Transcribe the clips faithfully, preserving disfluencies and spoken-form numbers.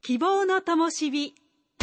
希望の灯火。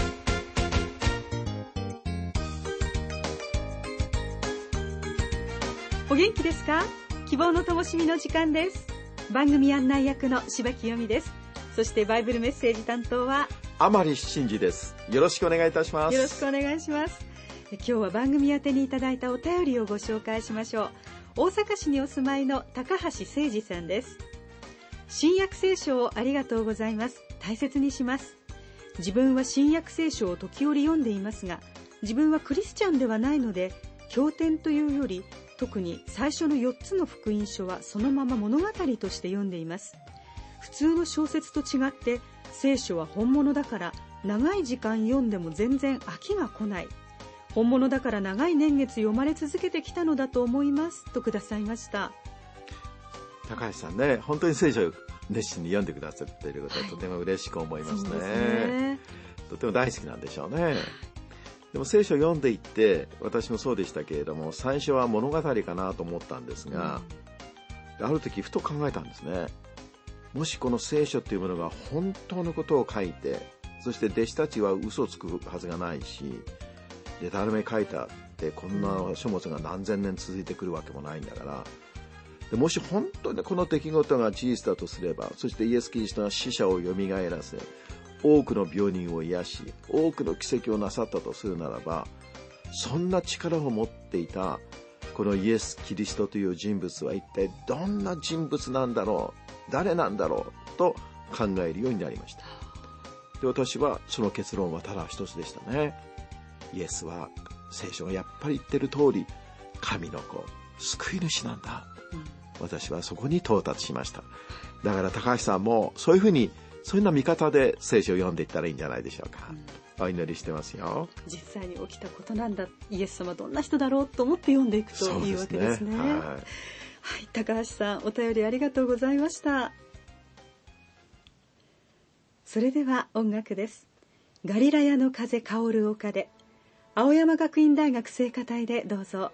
お元気ですか？希望の灯火の時間です。番組案内役の柴木由美です。そしてバイブルメッセージ担当は甘利真嗣です。よろしくお願いいたします。 よろしくお願いします。今日は番組宛てにいただいたお便りをご紹介しましょう。大阪市にお住まいの高橋誠二さんです。新約聖書をありがとうございます。大切にします。自分は新約聖書を時折読んでいますが、自分はクリスチャンではないので、経典というより特に最初のよっつの福音書はそのまま物語として読んでいます。普通の小説と違って聖書は本物だから長い時間読んでも全然飽きが来ない。本物だから長い年月読まれ続けてきたのだと思いますとくださいました。 高橋さんね、本当に聖書を熱心に読んでくださっていることはとても嬉しく思いますね。はい、そうですね。とても大好きなんでしょうね。でも聖書を読んでいって私もそうでしたけれども、最初は物語かなと思ったんですが、うん、ある時ふと考えたんですね。もしこの聖書というものが本当のことを書いて、そして弟子たちは嘘をつくはずがないし、でたらめ書いたってこんな書物が何千年続いてくるわけもないんだから、でもし本当にこの出来事が事実だとすれば、そしてイエス・キリストが死者をよみがえらせ、多くの病人を癒し、多くの奇跡をなさったとするならば、そんな力を持っていたこのイエス・キリストという人物は一体どんな人物なんだろう、誰なんだろうと考えるようになりました。で、私はその結論はただ一つでしたね。イエスは聖書がやっぱり言ってる通り神の子、救い主なんだ、うん、私はそこに到達しました。だから高橋さんもそういうふうに、そういうような見方で聖書を読んでいったらいいんじゃないでしょうか。うん、お祈りしてますよ。 実際に起きたことなんだ、イエス様どんな人だろうと思って読んでいくといいわけですね。はい、はい、高橋さん、お便りありがとうございました。それでは音楽です。ガリラヤの風薫る丘で、青山学院大学聖歌隊でどうぞ。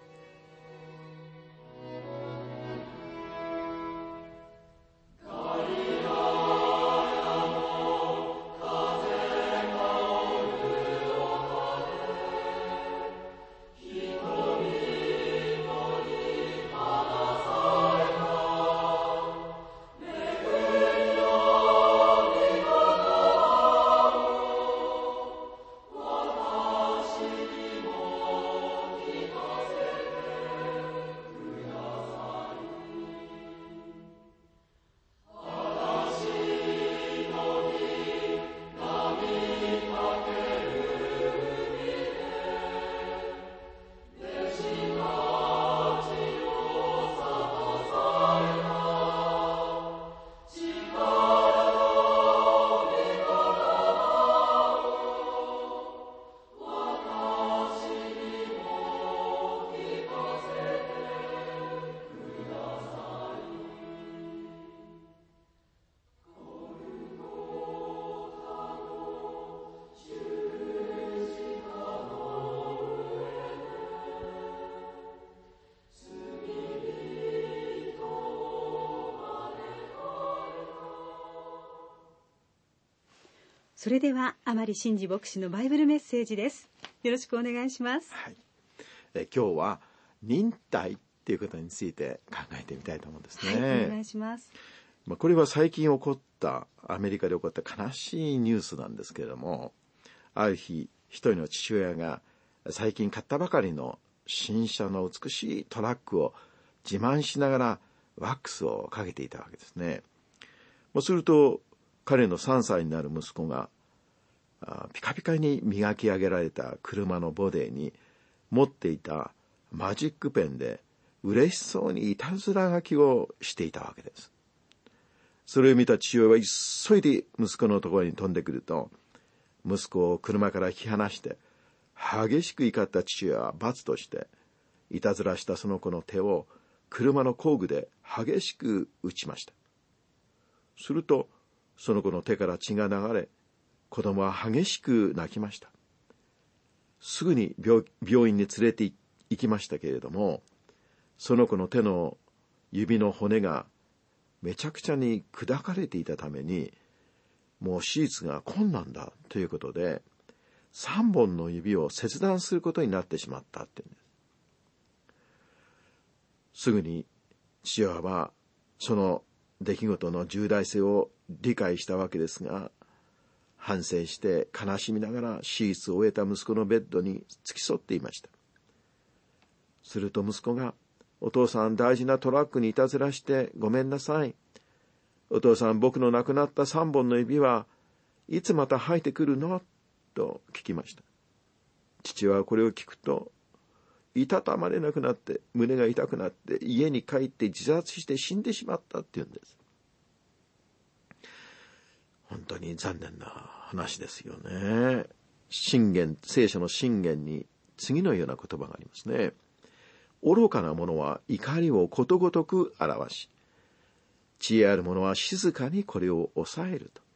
それでは甘利真嗣牧師のバイブルメッセージです。よろしくお願いします。 はい、え今日は忍耐っていうことについて考えてみたいと思うんですね。 はい、お願いします。 まあ、これは最近起こったアメリカで起こった悲しいニュースなんですけれども、ある日一人の父親が最近買ったばかりの新車の美しいトラックを自慢しながらワックスをかけていたわけですね。まあ、すると彼のさんさいになる息子がピカピカに磨き上げられた車のボディに持っていたマジックペンで嬉しそうにいたずら書きをしていたわけです。それを見た父親は急いで息子のところに飛んでくると、息子を車から引き離して激しく怒った父親は罰としていたずらしたその子の手を車の工具で激しく打ちました。するとその子の手から血が流れ、子供は激しく泣きました。すぐに 病, 病院に連れて行きましたけれども、その子の手の指の骨がめちゃくちゃに砕かれていたために、 もう手術が困難だということで、三本の指を切断することになってしまったって言うんです。すぐに父親はその出来事の重大性を理解したわけですが、反省して悲しみながら手術を終えた息子のベッドに付き添っていました。すると息子が、お父さん大事なトラックにいたずらしてごめんなさい。お父さん僕の亡くなった三本の指はいつまた生えてくるのと聞きました。父はこれを聞くと、いたたまれなくなって胸が痛くなって家に帰って自殺して死んでしまったって言うんです。本当に残念な話ですよね。箴言、聖書の箴言に次のような言葉がありますね。愚かな者は怒りをことごとく表し、知恵ある者は静かにこれを抑えると。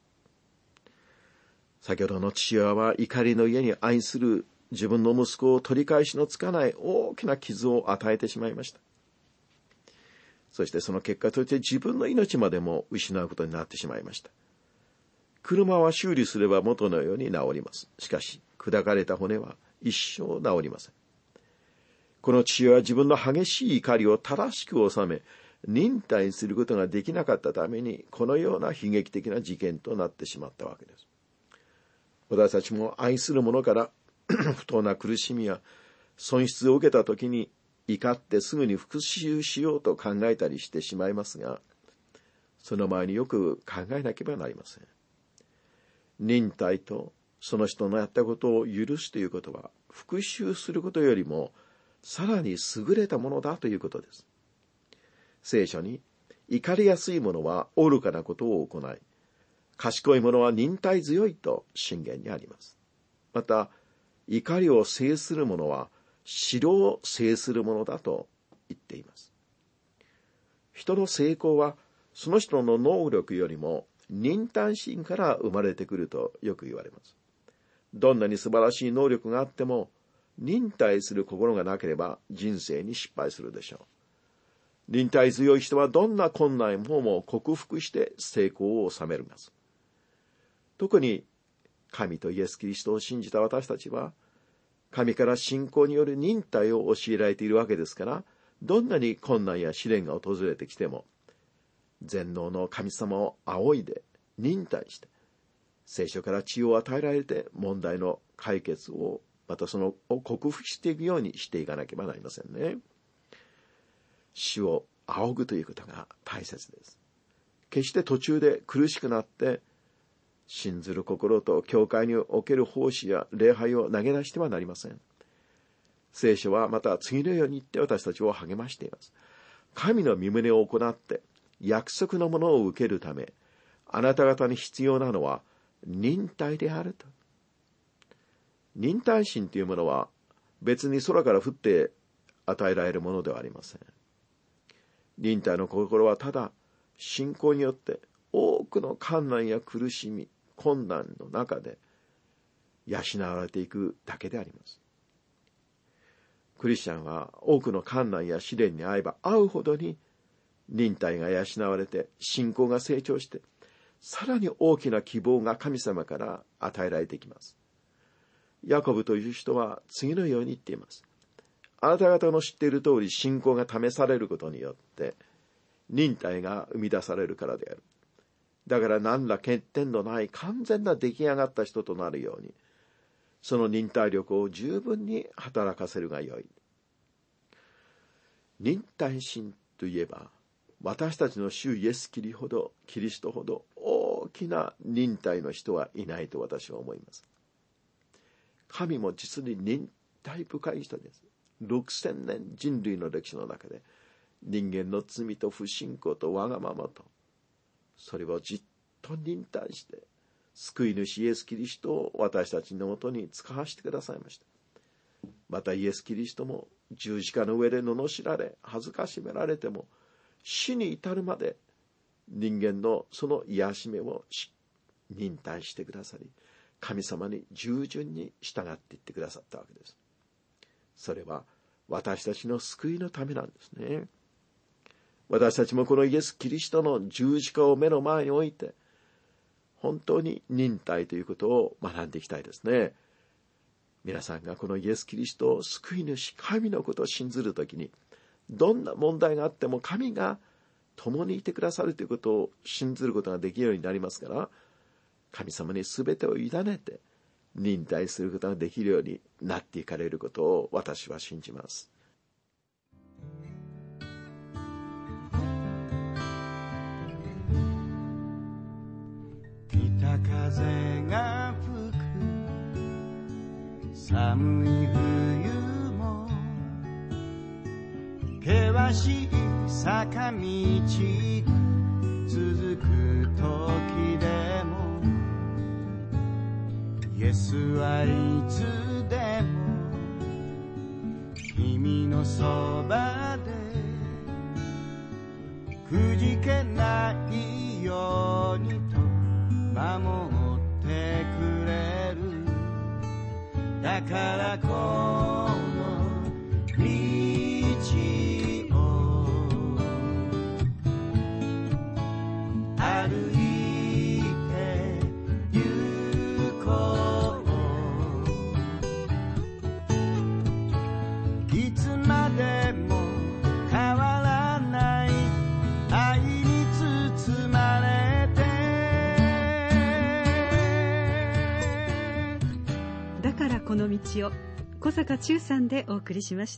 先ほどの父親は怒りの家に愛する自分の息子を取り返しのつかない大きな傷を与えてしまいました。そしてその結果として自分の命までも失うことになってしまいました。車は修理すれば元のように治ります。しかし砕かれた骨は一生治りません。この父親は自分の激しい怒りを正しく収め、忍耐することができなかったために、このような悲劇的な事件となってしまったわけです。私たちも愛する者から不当な苦しみや損失を受けたときに、怒ってすぐに復讐しようと考えたりしてしまいますが、その前によく考えなければなりません。忍耐とその人のやったことを許すということは、復讐することよりもさらに優れたものだということです。聖書に、怒りやすい者は愚かなことを行い、賢い者は忍耐強いと箴言にあります。また、怒りを制する者は城を制する者だと言っています。人の成功はその人の能力よりも忍耐心から生まれてくるとよく言われます。どんなに素晴らしい能力があっても、忍耐する心がなければ人生に失敗するでしょう。忍耐強い人はどんな困難も克服して成功を収めるんです。特に神とイエス・キリストを信じた私たちは、神から信仰による忍耐を教えられているわけですから、どんなに困難や試練が訪れてきても、全能の神様を仰いで忍耐して、聖書から知恵を与えられて問題の解決を、またそのを克服していくようにしていかなければなりませんね。主を仰ぐということが大切です。決して途中で苦しくなって、信ずる心と教会における奉仕や礼拝を投げ出してはなりません。聖書はまた次のように言って私たちを励ましています。神の御胸を行って約束のものを受けるため、あなた方に必要なのは忍耐であると。忍耐心というものは別に空から降って与えられるものではありません。忍耐の心はただ信仰によって多くの困難や苦しみ、困難の中で養われていくだけであります。クリスチャンは多くの困難や試練に遭えば遭うほどに忍耐が養われて信仰が成長して、さらに大きな希望が神様から与えられていきます。ヤコブという人は次のように言っています。あなた方の知っている通り信仰が試されることによって忍耐が生み出されるからである。だから何ら欠点のない完全な出来上がった人となるように、その忍耐力を十分に働かせるがよい。忍耐心といえば、私たちの主イエスキリほど、キリストほど大きな忍耐の人はいないと私は思います。神も実に忍耐深い人です。ろくせんねん人類の歴史の中で、人間の罪と不信仰とわがままと、それをじっと忍耐して、救い主イエスキリストを私たちのもとに使わせてくださいました。またイエスキリストも十字架の上で罵られ、恥ずかしめられても、死に至るまで人間のその癒しめを忍耐してくださり、神様に従順に従っていってくださったわけです。それは私たちの救いのためなんですね。私たちもこのイエス・キリストの十字架を目の前に置いて、 本当に忍耐ということを学んでいきたいですね。皆さんがこのイエス・キリストを救い主、神のことを信ずるときに、どんな問題があっても神が共にいてくださるということを信ずることができるようになりますから、神様に全てを委ねて忍耐することができるようになっていかれることを私は信じます。 北風が吹く寒い冬も、険しい坂道が続く時でも、イエスはいつでも君のそばでくじけないようにと守ってくれる。だからこの道を歩いて行こう。いつまでも変わらない愛に包まれて。 だからこの道を、小坂忠さんでお送りしました。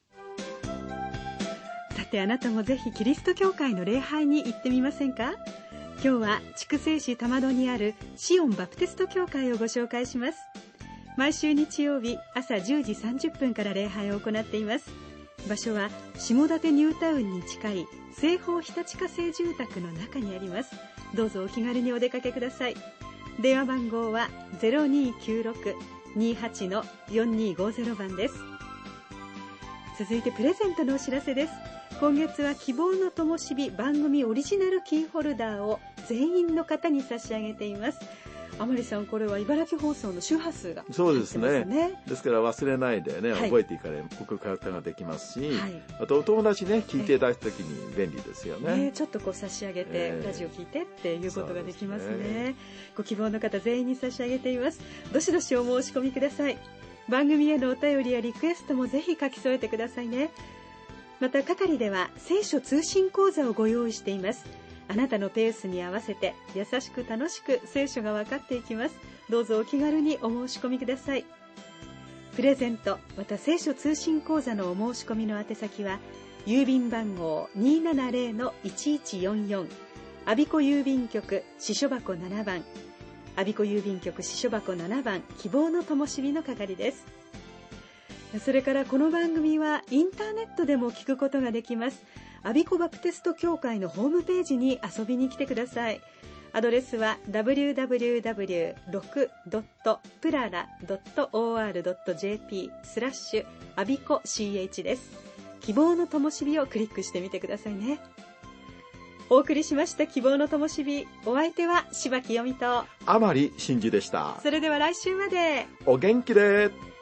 さて、あなたもぜひキリスト教会の礼拝に行ってみませんか？今日は筑西市玉戸にあるシオンバプテスト教会をご紹介します。毎週日曜日朝じゅうじさんじゅっぷんから礼拝を行っています。場所は下館ニュータウンに近い西方日立化成住宅の中にあります。どうぞお気軽にお出かけください。電話番号は ゼロにーきゅうろく にーはち よんにーごゼロ 番です。続いてプレゼントのお知らせです。今月は希望の灯火番組オリジナルキーホルダーを全員の方に差し上げています。あまりさん、これは茨城放送の周波数が入ってますね。 そうですね。ですから忘れないでね、 はい、 覚えていかれる送る方ができますし、はい、あとお友達ね聞いていただくときに便利ですよね。 ね、ちょっとこう差し上げて、えー、ラジオ聞いてっていうことができますね。すね。ご希望の方全員に差し上げています。どしどしお申し込みください。番組へのお便りやリクエストもぜひ書き添えてくださいね。また係では聖書通信講座をご用意しています。あなたのペースに合わせて優しく楽しく聖書が分かっていきます。どうぞお気軽にお申し込みください。プレゼントまた聖書通信講座のお申し込みの宛先は郵便番号 にーななぜろ いちいちよんよん 我孫子郵便局支所箱ななばん、我孫子郵便局支所箱ななばん希望の灯火の係です。それからこの番組はインターネットでも聞くことができます。我孫子バプテスト教会のホームページに遊びに来てください。アドレスは ダブリューダブリューダブリュードットろくドットプララドットオーアールドットジェーピー スラッシュ我孫子 シーエイチ です。希望の灯火をクリックしてみてくださいね。お送りしました希望の灯火、お相手は柴木由美と甘利真嗣でした。 それでは来週までお元気で。